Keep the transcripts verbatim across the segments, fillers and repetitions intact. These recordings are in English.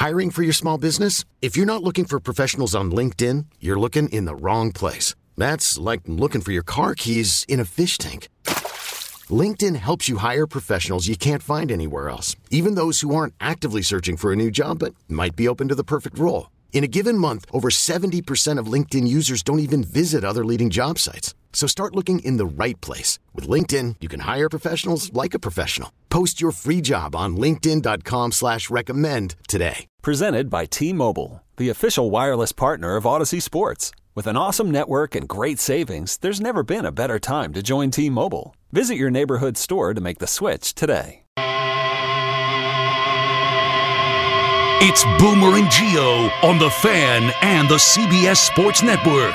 Hiring for your small business? If you're not looking for professionals on LinkedIn, you're looking in the wrong place. That's like looking for your car keys in a fish tank. LinkedIn helps you hire professionals you can't find anywhere else, even those who aren't actively searching for a new job but might be open to the perfect role. In a given month, over seventy percent of LinkedIn users don't even visit other leading job sites. So start looking in the right place. With LinkedIn, you can hire professionals like a professional. Post your free job on linkedin.com slash recommend today. Presented by T-Mobile, the official wireless partner of Odyssey Sports. With an awesome network and great savings, there's never been a better time to join T-Mobile. Visit your neighborhood store to make the switch today. It's Boomer and Gio on The Fan and the C B S Sports Network.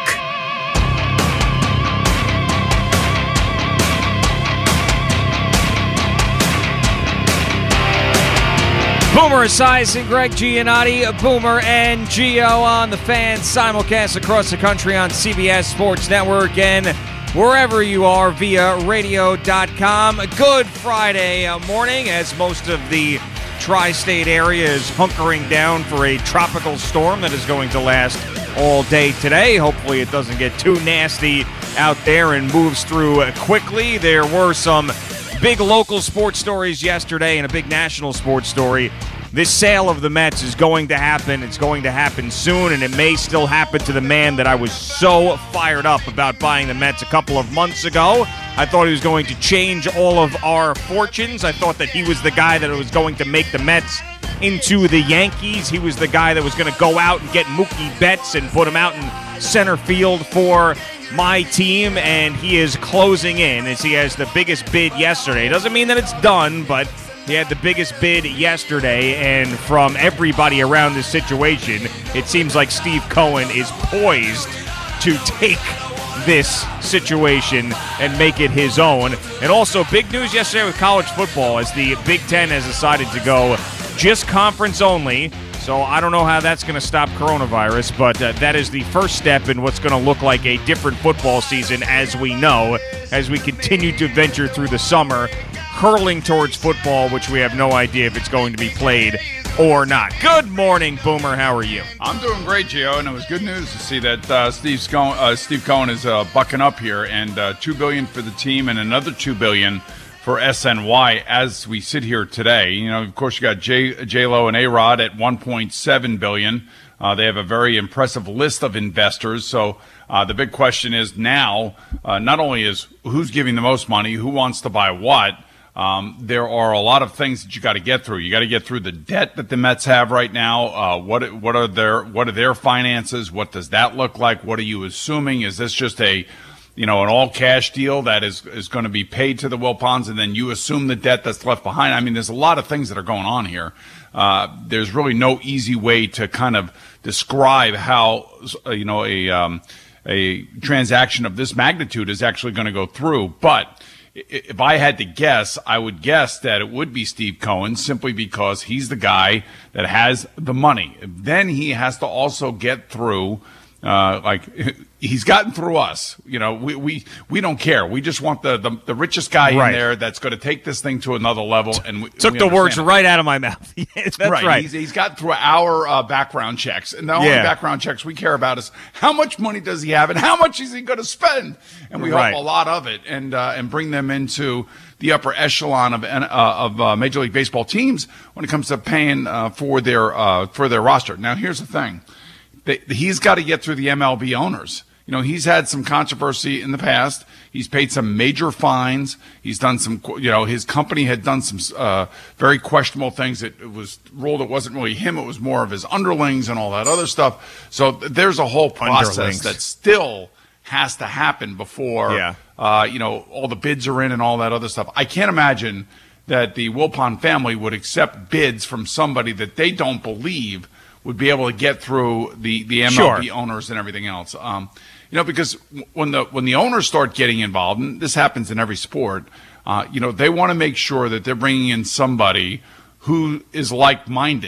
Boomer Esiason, Greg Giannotti, Boomer and Gio on The Fan, simulcast across the country on C B S Sports Network and wherever you are via radio dot com. Good Friday morning, as most of the tri-state area is hunkering down for a tropical storm that is going to last all day today. Hopefully it doesn't get too nasty out there and moves through quickly. There were some big local sports stories yesterday and a big national sports story. This sale of the Mets is going to happen. It's going to happen soon, and it may still happen to the man that I was so fired up about buying the Mets a couple of months ago. I thought he was going to change all of our fortunes. I thought that he was the guy that was going to make the Mets into the Yankees. He was the guy that was going to go out and get Mookie Betts and put him out in center field for my team, and he is closing in as he has the biggest bid yesterday. Doesn't mean that it's done, but he had the biggest bid yesterday, and from everybody around this situation, it seems like Steve Cohen is poised to take this situation and make it his own. And also, big news yesterday with college football as the Big Ten has decided to go just conference only. So I don't know how that's going to stop coronavirus, but uh, that is the first step in what's going to look like a different football season, as we know, as we continue to venture through the summer, hurling towards football, which we have no idea if it's going to be played or not. Good morning, Boomer. How are you? I'm doing great, Gio, and it was good news to see that uh, Steve, Sco- uh, Steve Cohen is uh, bucking up here, and uh, two billion dollars for the team and another two billion dollars for S N Y as we sit here today. You know, of course, you got J- J-Lo and A-Rod at one point seven billion dollars. Uh, they have a very impressive list of investors. So uh, the big question is now, uh, not only is who's giving the most money, who wants to buy what, um, there are a lot of things that you got to get through. You got to get through the debt that the Mets have right now. Uh, what what are their what are their finances? What does that look like? What are you assuming? Is this just a you know, an all-cash deal that is, is going to be paid to the Wilpons, and then you assume the debt that's left behind? I mean, there's a lot of things that are going on here. Uh, there's really no easy way to kind of describe how, uh, you know, a um, a transaction of this magnitude is actually going to go through. But if I had to guess, I would guess that it would be Steve Cohen, simply because he's the guy that has the money. Then he has to also get through Uh, like he's gotten through us, you know, we, we, we don't care. We just want the, the, the richest guy right in there that's going to take this thing to another level. And we, took we the words it. right out of my mouth. That's right. right. He's, he's got through our uh, background checks, and the only yeah. background checks we care about is how much money does he have and how much is he going to spend. And we right. hope a lot of it, and uh, and bring them into the upper echelon of uh, of uh, Major League Baseball teams when it comes to paying uh, for their uh, for their roster. Now, here's the thing. He's got to get through the M L B owners. You know, he's had some controversy in the past. He's paid some major fines. He's done some, you know, his company had done some uh, very questionable things. It, it was ruled it wasn't really him. It was more of his underlings and all that other stuff. So there's a whole process underlings. that still has to happen before, yeah. uh, you know, all the bids are in and all that other stuff. I can't imagine that the Wilpon family would accept bids from somebody that they don't believe would be able to get through the, the M L B sure. owners and everything else. Um, you know, because when the when the owners start getting involved, and this happens in every sport, uh, you know, they want to make sure that they're bringing in somebody who is like-minded.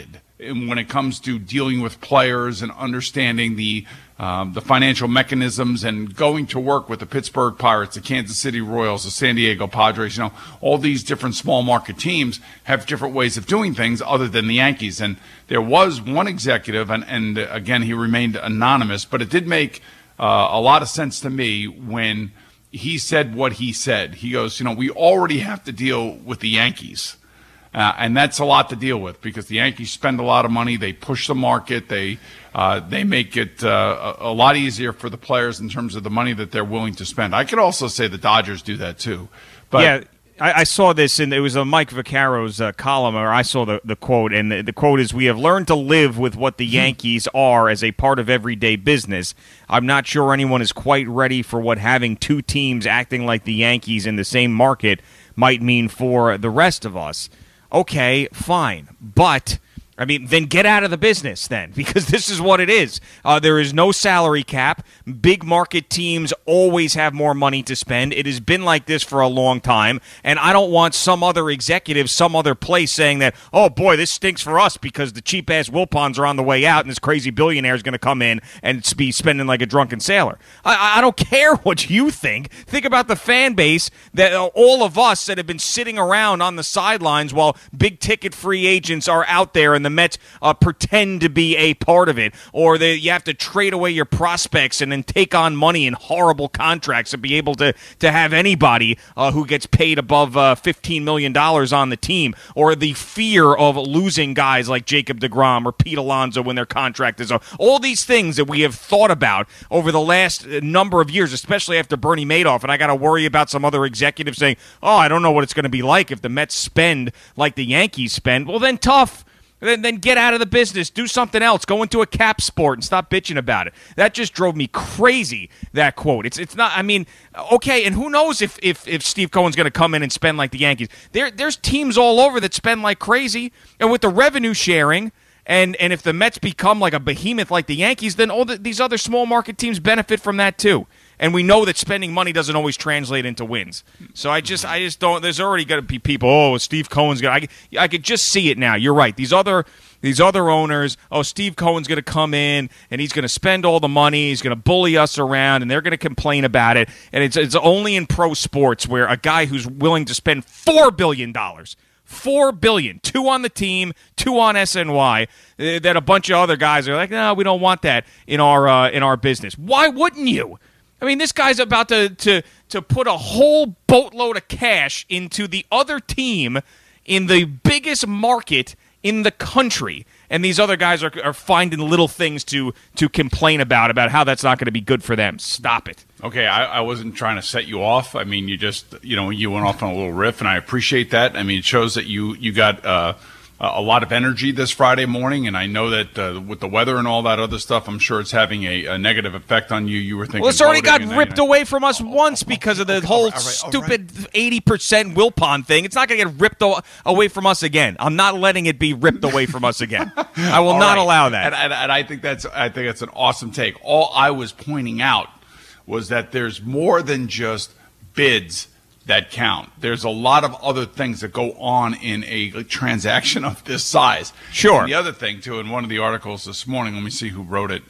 when it comes to dealing with players and understanding the um, the financial mechanisms and going to work with the Pittsburgh Pirates, the Kansas City Royals, the San Diego Padres. You know, all these different small market teams have different ways of doing things other than the Yankees. And there was one executive, and, and again, he remained anonymous, but it did make uh, a lot of sense to me when he said what he said. He goes, you know, we already have to deal with the Yankees. Uh, and that's a lot to deal with because the Yankees spend a lot of money. They push the market. They uh, they make it uh, a, a lot easier for the players in terms of the money that they're willing to spend. I could also say the Dodgers do that too. But yeah, I, I saw this, and it was a Mike Vaccaro's uh, column, or I saw the, the quote, and the, the quote is, "We have learned to live with what the Yankees are as a part of everyday business. I'm not sure anyone is quite ready for what having two teams acting like the Yankees in the same market might mean for the rest of us." Okay, fine, but, I mean, then get out of the business then, because this is what it is. Uh, there is no salary cap. Big market teams always have more money to spend. It has been like this for a long time, and I don't want some other executive, some other place saying that, oh, boy, this stinks for us because the cheap-ass Wilpons are on the way out and this crazy billionaire is going to come in and be spending like a drunken sailor. I, I don't care what you think. Think about the fan base, that uh, all of us that have been sitting around on the sidelines while big-ticket free agents are out there and the Mets uh, pretend to be a part of it, or they, you have to trade away your prospects and then take on money in horrible contracts to be able to, to have anybody uh, who gets paid above uh, fifteen million dollars on the team, or the fear of losing guys like Jacob deGrom or Pete Alonso when their contract is up. All these things that we have thought about over the last number of years, especially after Bernie Madoff, and I got to worry about some other executives saying, oh, I don't know what it's going to be like if the Mets spend like the Yankees spend. Well, then tough. Then, then get out of the business. Do something else. Go into a cap sport and stop bitching about it. That just drove me crazy, that quote. It's it's not, I mean, okay, and who knows if if, if Steve Cohen's going to come in and spend like the Yankees. There There's teams all over that spend like crazy, and with the revenue sharing, and, and if the Mets become like a behemoth like the Yankees, then all the, these other small market teams benefit from that too. And we know that spending money doesn't always translate into wins. So I just, I just don't. There's already going to be people. Oh, Steve Cohen's going. I, I could just see it now. You're right. These other, these other owners. Oh, Steve Cohen's going to come in and he's going to spend all the money. He's going to bully us around, and they're going to complain about it. And it's, it's only in pro sports where a guy who's willing to spend four billion dollars. Four billion, two on the team, two on S N Y. That a bunch of other guys are like, no, we don't want that in our uh, in our business. Why wouldn't you? I mean, this guy's about to, to to put a whole boatload of cash into the other team in the biggest market in the country, and these other guys are, are finding little things to to complain about, about how that's not going to be good for them. Stop it. Okay, I, I wasn't trying to set you off. I mean, you just, you know, you went off on a little riff, and I appreciate that. I mean, it shows that you, you got uh, a lot of energy this Friday morning, and I know that uh, with the weather and all that other stuff, I'm sure it's having a, a negative effect on you. You were thinking, well, it's already got then, ripped you know, away from us once because of the okay, whole all right, all right, all stupid eighty percent Wilpon thing. It's not going to get ripped o- away from us again. I'm not letting it be ripped away from us again. I will not right. allow that. And, and, and I think that's I think that's an awesome take. All I was pointing out was that there's more than just bids that count. There's a lot of other things that go on in a transaction of this size. Sure. And the other thing, too, in one of the articles this morning, let me see who wrote it.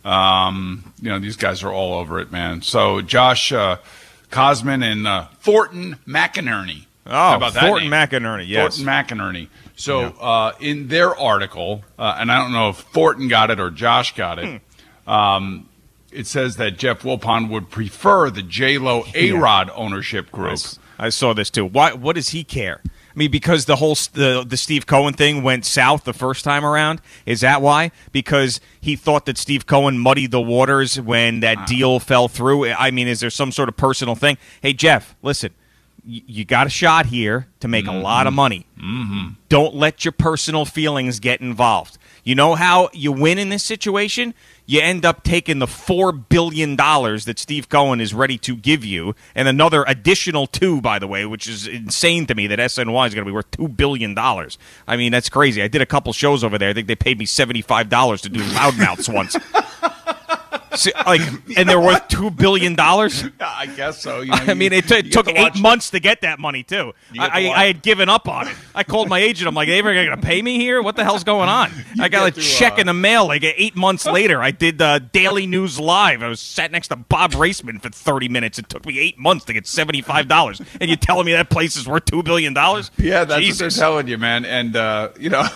Um, you know, these guys are all over it, man. So Josh uh, Cosman and uh, Thornton McInerney. Oh, How about that Thornton name? McInerney, yes. Thornton McInerney. So yeah. uh, in their article, uh, and I don't know if Thornton got it or Josh got it, hmm. um, it says that Jeff Wilpon would prefer the J-Lo A-Rod yeah. ownership group. I saw this too. Why? What does he care? I mean, because the whole the the Steve Cohen thing went south the first time around. Is that why? Because he thought that Steve Cohen muddied the waters when that wow. deal fell through. I mean, is there some sort of personal thing? Hey, Jeff, listen. You got a shot here to make mm-hmm. a lot of money. Mm-hmm. Don't let your personal feelings get involved. You know how you win in this situation? You end up taking the four billion dollars that Steve Cohen is ready to give you, and another additional two, by the way, which is insane to me that S N Y is going to be worth two billion dollars. I mean, that's crazy. I did a couple shows over there. I think they paid me seventy-five dollars to do Loudmouths once. So, like, and they're worth two billion dollars? I guess so. You know, I mean, it, t- it took to eight watch. months to get that money, too. I, I, I had given up on it. I called my agent. I'm like, they ever going to pay me here? What the hell's going on? I got a to, check uh... in the mail like eight months later. I did uh, Daily News Live. I was sat next to Bob Raceman for thirty minutes. It took me eight months to get seventy-five dollars. And you're telling me that place is worth two billion dollars? Yeah, that's Jesus. what they're telling you, man. And, uh, you know...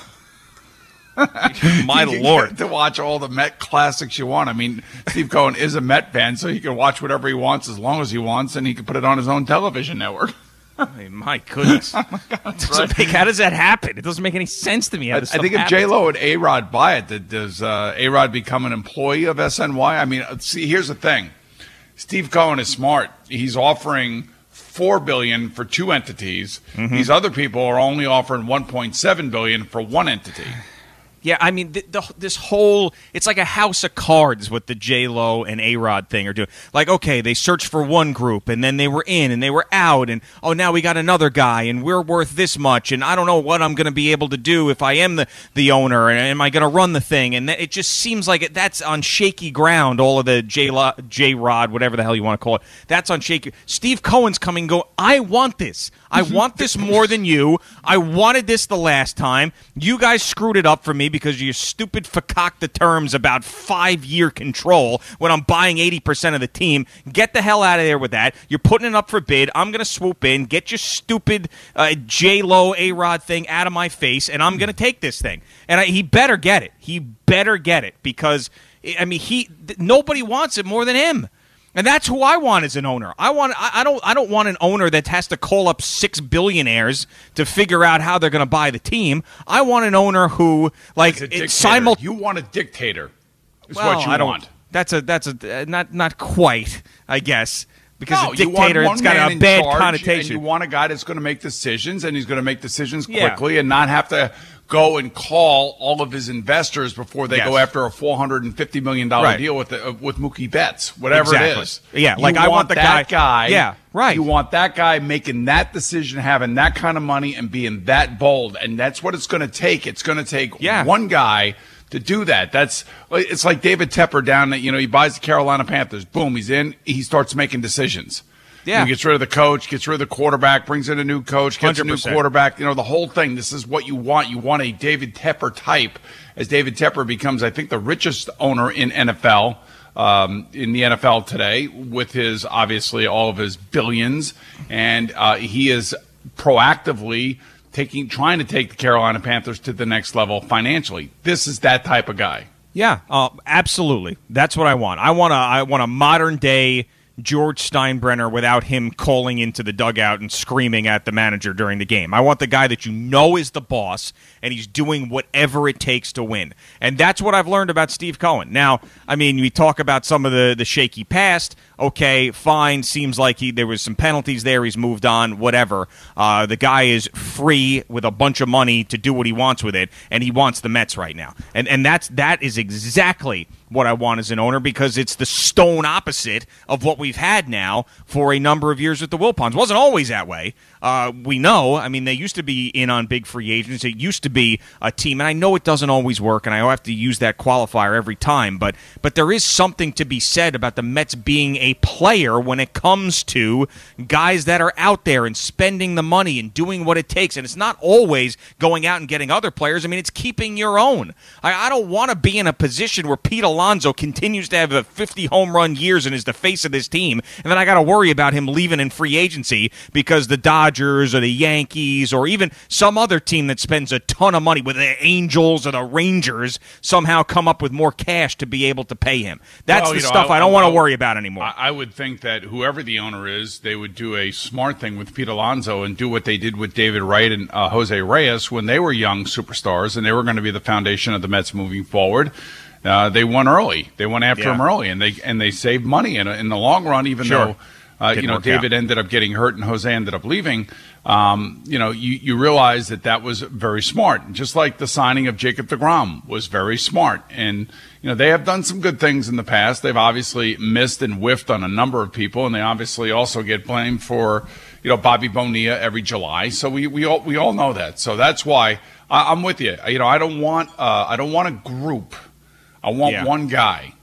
My Lord. To watch all the Met classics you want. I mean, Steve Cohen is a Met fan, so he can watch whatever he wants as long as he wants, and he can put it on his own television network. I mean, my goodness. oh my God, right. make, how does that happen? It doesn't make any sense to me. How this I think if happens. J-Lo and A-Rod buy it, does uh, A-Rod become an employee of S N Y? I mean, see, here's the thing. Steve Cohen is smart. He's offering four billion dollars for two entities. Mm-hmm. These other people are only offering one point seven billion dollars for one entity. Yeah, I mean, the, the, this whole, it's like a house of cards what the J-Lo and A-Rod thing are doing. Like, okay, they searched for one group, and then they were in, and they were out, and, oh, now we got another guy, and we're worth this much, and I don't know what I'm going to be able to do if I am the, the owner, and am I going to run the thing? And it just seems like it, that's on shaky ground, all of the J-Lo, J-Rod, whatever the hell you want to call it. That's on shaky. Steve Cohen's coming and go, I want this. I want this more than you. I wanted this the last time. You guys screwed it up for me because of your stupid fakakta terms about five-year control when I'm buying eighty percent of the team. Get the hell out of there with that. You're putting it up for bid. I'm going to swoop in, get your stupid uh, J-Lo, A-Rod thing out of my face, and I'm going to take this thing. And I, he better get it. He better get it because, I mean, he th- nobody wants it more than him. And that's who I want as an owner. I want. I, I don't. I don't want an owner that has to call up six billionaires to figure out how they're going to buy the team. I want an owner who, like, it's simul- You want a dictator. Is well, what you I don't, want. That's a. That's a. Not. Not quite. I guess. Because no, a dictator, it's got a bad connotation. And you want a guy that's going to make decisions, and he's going to make decisions yeah. quickly and not have to go and call all of his investors before they yes. go after a four hundred fifty million dollars right. deal with the, uh, with Mookie Betts, whatever exactly. it is. Yeah, you like I want, want the that guy, guy. Yeah, right. You want that guy making that decision, having that kind of money, and being that bold. And that's what it's going to take. It's going to take yeah. one guy to do that. That's it's like David Tepper down at, you know, he buys the Carolina Panthers. Boom, he's in. He starts making decisions. Yeah. He gets rid of the coach, gets rid of the quarterback, brings in a new coach, gets one hundred percent. A new quarterback. You know, the whole thing. This is what you want. You want a David Tepper type, as David Tepper becomes, I think, the richest owner in N F L, um, in the N F L today, with his, obviously, all of his billions. And uh, he is proactively taking, trying to take the Carolina Panthers to the next level financially. This is that type of guy. Yeah, uh, absolutely. That's what I want. I want a, I want a modern day George Steinbrenner without him calling into the dugout and screaming at the manager during the game. I want the guy that you know is the boss, and he's doing whatever it takes to win. And that's what I've learned about Steve Cohen. Now, I mean, we talk about some of the, the shaky past. Okay, fine. Seems like he there was some penalties there. He's moved on, whatever. Uh, the guy is free with a bunch of money to do what he wants with it, and he wants the Mets right now. And and that's that is exactly what I want as an owner, because it's the stone opposite of what we've had now for a number of years with the Wilpons. It wasn't always that way. Uh, we know. I mean, they used to be in on big free agents. It used to be a team, and I know it doesn't always work, and I have to use that qualifier every time, but but there is something to be said about the Mets being a player when it comes to guys that are out there and spending the money and doing what it takes. And it's not always going out and getting other players. I mean, it's keeping your own. I, I don't want to be in a position where Pete Alonso continues to have a fifty home run years and is the face of this team, and then I got to worry about him leaving in free agency because the Dodgers or the Yankees or even some other team that spends a ton of money, with the Angels or the Rangers, somehow come up with more cash to be able to pay him. That's well, the you know, stuff I, I don't want to worry about anymore. I, I would think that whoever the owner is, they would do a smart thing with Pete Alonso and do what they did with David Wright and uh, Jose Reyes when they were young superstars and they were going to be the foundation of the Mets moving forward. Uh, they won early. They went after yeah. him early, and they and they saved money in, in the long run. Even sure. though uh, you know David out. ended up getting hurt and Jose ended up leaving, um, you know you, you realize that that was very smart. Just like the signing of Jacob deGrom was very smart. And you know they have done some good things in the past. They've obviously missed and whiffed on a number of people, and they obviously also get blamed for you know Bobby Bonilla every July. So we we all we all know that. So that's why I, I'm with you. You know I don't want uh, I don't want a group. I want yeah. one guy.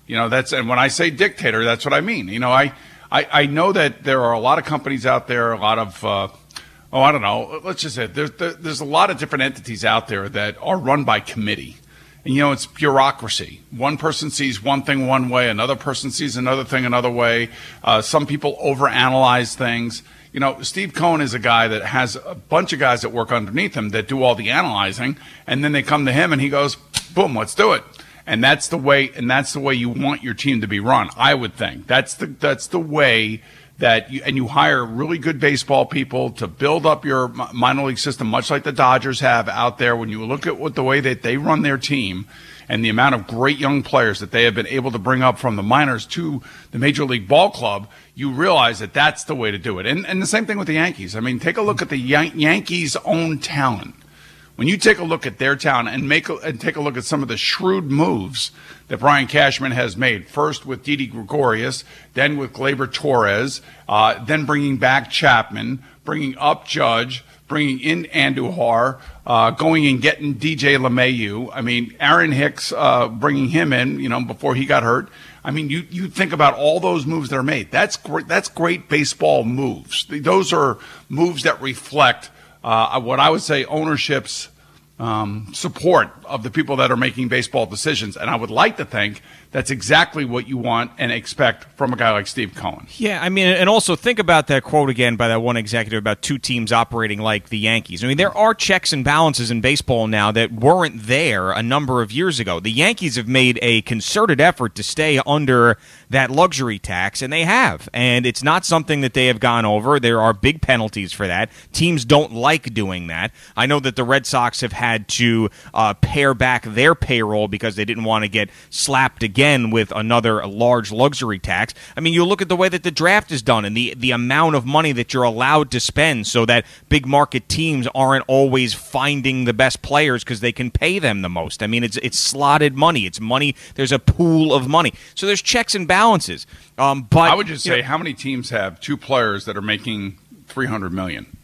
You know, that's, and when I say dictator, that's what I mean. You know, I, I, I know that there are a lot of companies out there, a lot of, uh, oh, I don't know, let's just say there's, there's a lot of different entities out there that are run by committee. And, you know, it's bureaucracy. One person sees one thing one way, another person sees another thing another way. Uh, some people overanalyze things. You know, Steve Cohen is a guy that has a bunch of guys that work underneath him that do all the analyzing, and then they come to him and he goes, boom, let's do it. And that's the way, and that's the way you want your team to be run, I would think. That's the, that's the way that you, and you hire really good baseball people to build up your minor league system, much like the Dodgers have out there. When you look at what the way that they run their team and the amount of great young players that they have been able to bring up from the minors to the Major League Ball Club, you realize that that's the way to do it. And, and the same thing with the Yankees. I mean, take a look at the Yan- Yankees' own talent. When you take a look at their talent and make a, and take a look at some of the shrewd moves that Brian Cashman has made, first with Didi Gregorius, then with Gleyber Torres, uh, then bringing back Chapman, bringing up Judge, bringing in Andujar, uh, going and getting D J LeMahieu. I mean, Aaron Hicks, uh, bringing him in, you know, before he got hurt. I mean, you, you think about all those moves that are made. That's great. That's great baseball moves. Those are moves that reflect Uh, what I would say ownership's um, support of the people that are making baseball decisions. And I would like to think that's exactly what you want and expect from a guy like Steve Cohen. Yeah, I mean, and also think about that quote again by that one executive about two teams operating like the Yankees. I mean, there are checks and balances in baseball now that weren't there a number of years ago. The Yankees have made a concerted effort to stay under that luxury tax, and they have. And it's not something that they have gone over. There are big penalties for that. Teams don't like doing that. I know that the Red Sox have had to uh, pare back their payroll because they didn't want to get slapped again with another large luxury tax. I mean, you look at the way that the draft is done and the, the amount of money that you're allowed to spend so that big market teams aren't always finding the best players because they can pay them the most. I mean, it's it's slotted money. It's money. There's a pool of money. So there's checks and balances. Um, but I would just say, know, how many teams have two players that are making three hundred million dollars?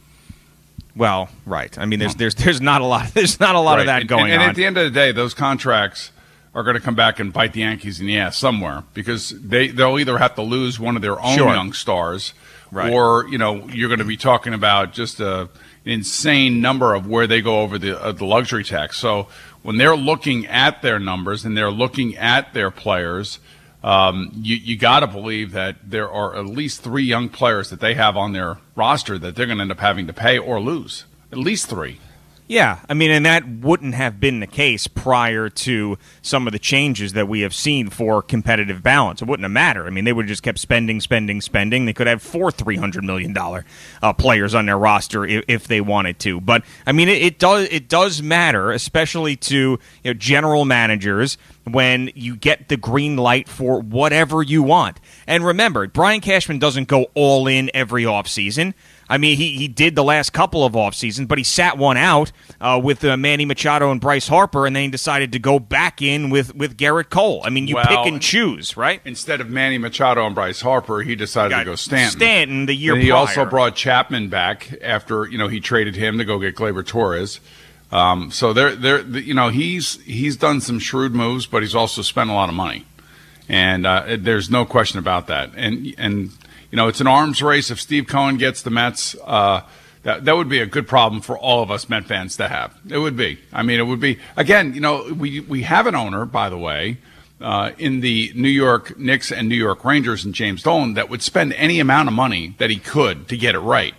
Well, right. I mean, there's there's there's not a lot. There's not a lot right. of that and, going and, and on. And at the end of the day, those contracts are going to come back and bite the Yankees in the ass somewhere because they they'll either have to lose one of their own sure. young stars, right. or you know you're going to be talking about just a an insane number of where they go over the uh, the luxury tax. So when they're looking at their numbers and they're looking at their players, um, you you got to believe that there are at least three young players that they have on their roster that they're going to end up having to pay or lose. At least three. Yeah, I mean, and that wouldn't have been the case prior to some of the changes that we have seen for competitive balance. It wouldn't have mattered. I mean, they would have just kept spending, spending, spending. They could have four three hundred million dollars uh, players on their roster if, if they wanted to. But, I mean, it, it does it does matter, especially to you know, general managers, when you get the green light for whatever you want. And remember, Brian Cashman doesn't go all in every offseason. I mean, he, he did the last couple of off seasons, but he sat one out uh, with uh, Manny Machado and Bryce Harper, and then he decided to go back in with, with Garrett Cole. I mean, you well, pick and choose, right? Instead of Manny Machado and Bryce Harper, he decided to go Stanton. Stanton the year and he prior. also brought Chapman back after you know he traded him to go get Gleyber Torres. Um, so they're, they're, you know he's he's done some shrewd moves, but he's also spent a lot of money, and uh, there's no question about that. And and. You know, it's an arms race. If Steve Cohen gets the Mets, uh, that that would be a good problem for all of us Met fans to have. It would be. I mean, it would be. Again, you know, we we have an owner, by the way, uh, in the New York Knicks and New York Rangers and James Dolan that would spend any amount of money that he could to get it right.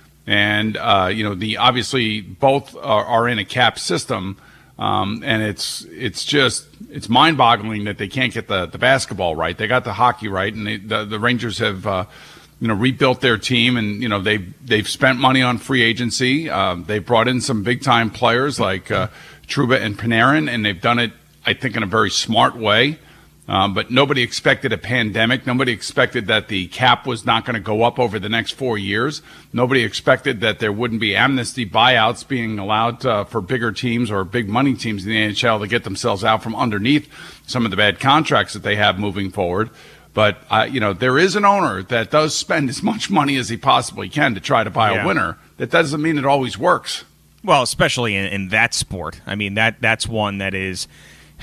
And, uh, you know, the obviously both are, are in a cap system. Um, and it's it's just it's mind-boggling that they can't get the, the basketball right. They got the hockey right, and they, the the Rangers have uh, you know rebuilt their team, and you know they've they've spent money on free agency. Uh, they've brought in some big-time players like uh, Trouba and Panarin, and they've done it, I think, in a very smart way. Um, but nobody expected a pandemic. Nobody expected that the cap was not going to go up over the next four years. Nobody expected that there wouldn't be amnesty buyouts being allowed uh, for bigger teams or big money teams in the N H L to get themselves out from underneath some of the bad contracts that they have moving forward. But, uh, you know, there is an owner that does spend as much money as he possibly can to try to buy yeah. a winner. That doesn't mean it always works. Well, especially in, in that sport. I mean, that that's one that is –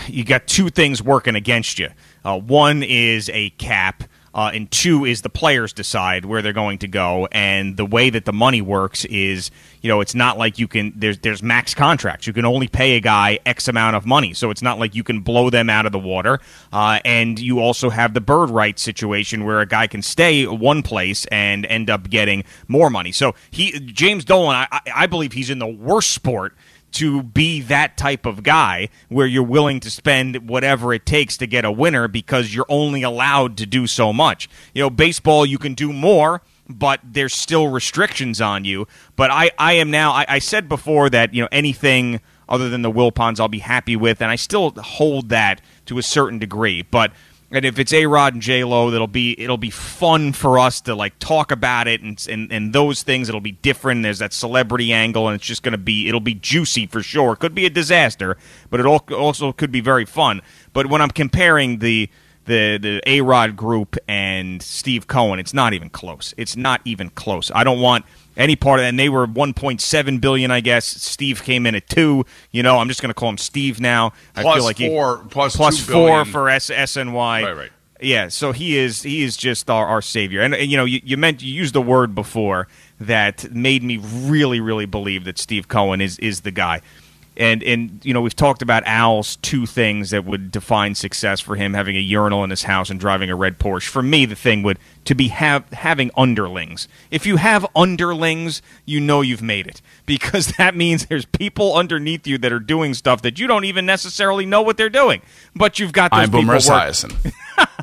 you got two things working against you. Uh, one is a cap. Uh, and two is the players decide where they're going to go, and the way that the money works is, you know, it's not like you can. There's there's max contracts. You can only pay a guy X amount of money, so it's not like you can blow them out of the water. Uh, and you also have the bird rights situation where a guy can stay one place and end up getting more money. So he James Dolan, I, I believe he's in the worst sport to be that type of guy where you're willing to spend whatever it takes to get a winner because you're only allowed to do so much. You know, baseball, you can do more, but there's still restrictions on you. But I, I am now, I, I said before that, you know, anything other than the Wilpons I'll be happy with, and I still hold that to a certain degree. But and if it's A-Rod and J-Lo, that'll be it'll be fun for us to like talk about it and and, and those things. It'll be different. There's that celebrity angle, and it's just going to be it'll be juicy for sure. It could be a disaster, but it also could be very fun. But when I'm comparing the the the A-Rod group and Steve Cohen, it's not even close. It's not even close. I don't want any part of that. And they were one point seven billion dollars, I guess. Steve came in at two. You know, I'm just going to call him Steve now. I plus feel like four, he, plus plus two four billion. for S- SNY. Right, right. Yeah, so he is he is just our, our savior. And, and you know, you, you meant you used the word before that made me really, really believe that Steve Cohen is is the guy. And, and you know, we've talked about Al's two things that would define success for him, having a urinal in his house and driving a red Porsche. For me, the thing would to be have, having underlings. If you have underlings, you know you've made it. Because that means there's people underneath you that are doing stuff that you don't even necessarily know what they're doing. But you've got those I'm people Boomer work- Esiason.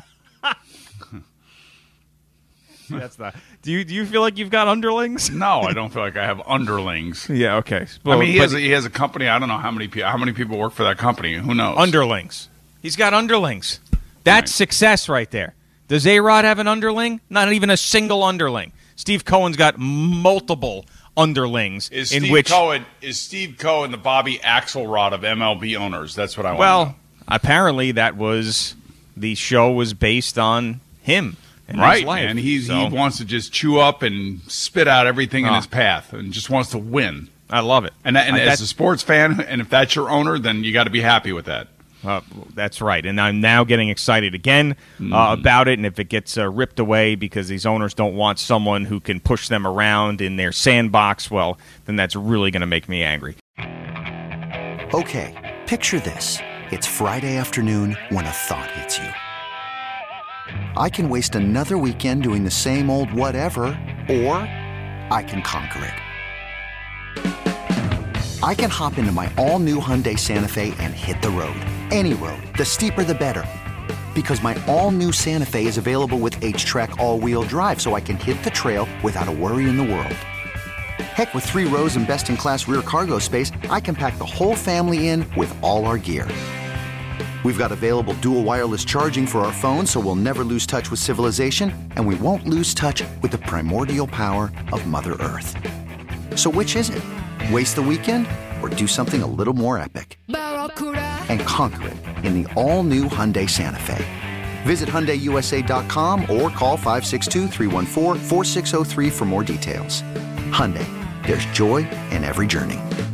That's not. Do you do you feel like you've got underlings? No, I don't feel like I have underlings. Yeah. Okay. I mean, he but- has a, he has a company. I don't know how many people how many people work for that company. Who knows? Underlings. He's got underlings. That's Right. success right there. Does A-Rod have an underling? Not even a single underling. Steve Cohen's got multiple underlings. Is in Steve which, Cohen is Steve Cohen the Bobby Axelrod of M L B owners? That's what I want. well, to know. apparently that was the show was based on him. And Right, his life. and he's, So, he wants to just chew up and spit out everything in Oh. his path, and just wants to win. I love it. And, that, and I- as that's- a sports fan, and if that's your owner, then you got to be happy with that. Uh, that's right, and I'm now getting excited again uh, Mm. about it. And if it gets uh, ripped away because these owners don't want someone who can push them around in their sandbox, well, then that's really going to make me angry. Okay, picture this. It's Friday afternoon when a thought hits you. I can waste another weekend doing the same old whatever, or I can conquer it. I can hop into my all-new Hyundai Santa Fe and hit the road. Any road. The steeper, the better. Because my all-new Santa Fe is available with H-Track all-wheel drive, so I can hit the trail without a worry in the world. Heck, with three rows and best-in-class rear cargo space, I can pack the whole family in with all our gear. We've got available dual wireless charging for our phones, so we'll never lose touch with civilization, and we won't lose touch with the primordial power of Mother Earth. So which is it? Waste the weekend or do something a little more epic? And conquer it in the all-new Hyundai Santa Fe. Visit Hyundai U S A dot com or call five six two, three one four, four six zero three for more details. Hyundai, there's joy in every journey.